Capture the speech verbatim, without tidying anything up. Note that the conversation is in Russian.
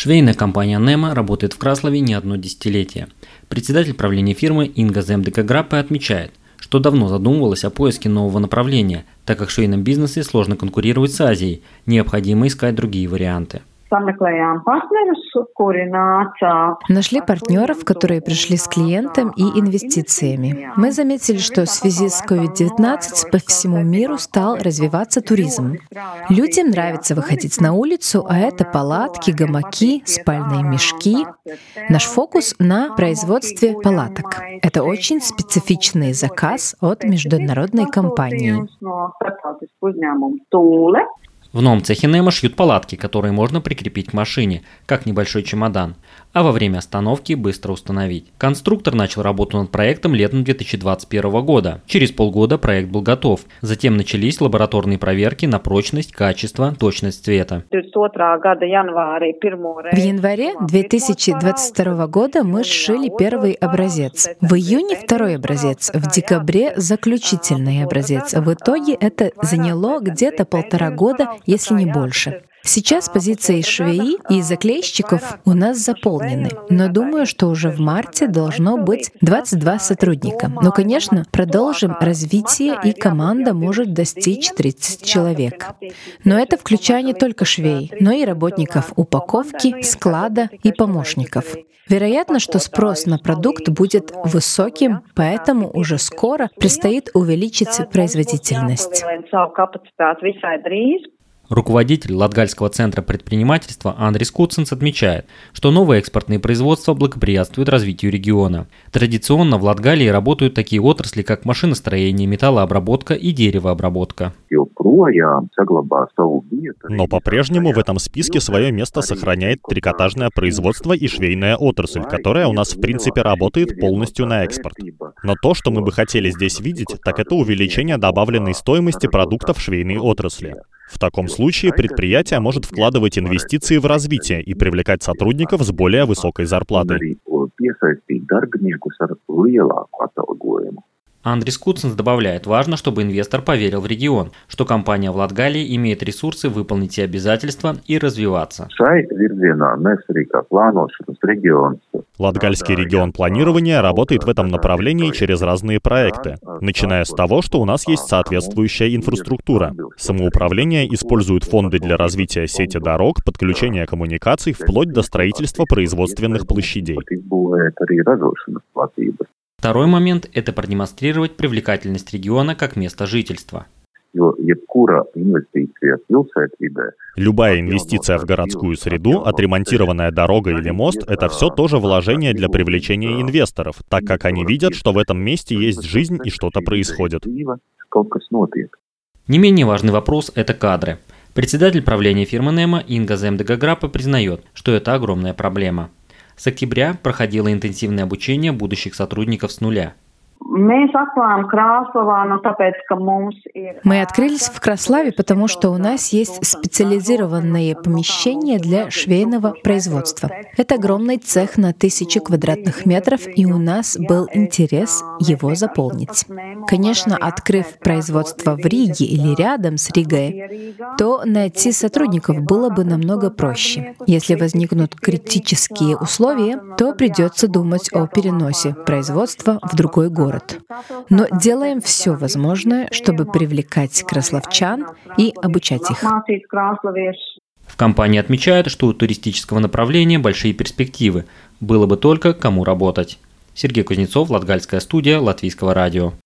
Швейная компания «Немо» работает в Краслове не одно десятилетие. Председатель правления фирмы Инга Земдека-Граппе отмечает, что давно задумывалась о поиске нового направления, так как в швейном бизнесе сложно конкурировать с Азией, необходимо искать другие варианты. Нашли партнеров, которые пришли с клиентом и инвестициями. Мы заметили, что в связи с ковид девятнадцать по всему миру стал развиваться туризм. Людям нравится выходить на улицу, а это палатки, гамаки, спальные мешки. Наш фокус на производстве палаток. Это очень специфичный заказ от международной компании. В новом цехе «Немо» шьют палатки, которые можно прикрепить к машине, как небольшой чемодан, а во время остановки быстро установить. Конструктор начал работу над проектом летом две тысячи двадцать первого года. Через полгода проект был готов. Затем начались лабораторные проверки на прочность, качество, точность цвета. В январе две тысячи двадцать второго года мы сшили первый образец. В июне второй образец, в декабре заключительный образец. В итоге это заняло где-то полтора года, если не больше. Сейчас позиции швеи и заклейщиков у нас заполнены, но думаю, что уже в марте должно быть двадцать два сотрудника. Но, конечно, продолжим развитие, и команда может достичь тридцати человек. Но это включая не только швей, но и работников упаковки, склада и помощников. Вероятно, что спрос на продукт будет высоким, поэтому уже скоро предстоит увеличить производительность. Руководитель Латгальского центра предпринимательства Андрис Куцинс отмечает, что новые экспортные производства благоприятствуют развитию региона. Традиционно в Латгалии работают такие отрасли, как машиностроение, металлообработка и деревообработка. Но по-прежнему в этом списке свое место сохраняет трикотажное производство и швейная отрасль, которая у нас в принципе работает полностью на экспорт. Но то, что мы бы хотели здесь видеть, так это увеличение добавленной стоимости продуктов швейной отрасли. В таком случае предприятие может вкладывать инвестиции в развитие и привлекать сотрудников с более высокой зарплатой. Андрис Куцинс добавляет, важно, чтобы инвестор поверил в регион, что компания в Латгалии имеет ресурсы выполнить все обязательства и развиваться. Латгальский регион планирования работает в этом направлении через разные проекты, начиная с того, что у нас есть соответствующая инфраструктура. Самоуправление использует фонды для развития сети дорог, подключения коммуникаций, вплоть до строительства производственных площадей. Второй момент – это продемонстрировать привлекательность региона как место жительства. Любая инвестиция в городскую среду, отремонтированная дорога или мост – это все тоже вложение для привлечения инвесторов, так как они видят, что в этом месте есть жизнь и что-то происходит. Не менее важный вопрос – это кадры. Председатель правления фирмы «Немо» Инга Земдека-Граппе признает, что это огромная проблема. С октября проходило интенсивное обучение будущих сотрудников с нуля. Мы открылись в Краславе, потому что у нас есть специализированные помещения для швейного производства. Это огромный цех на тысячи квадратных метров, и у нас был интерес его заполнить. Конечно, открыв производство в Риге или рядом с Ригой, то найти сотрудников было бы намного проще. Если возникнут критические условия, то придется думать о переносе производства в другой город. Но делаем все возможное, чтобы привлекать красловчан и обучать их. В компании отмечают, что у туристического направления большие перспективы. Было бы только кому работать. Сергей Кузнецов, Латгальская студия Латвийского радио.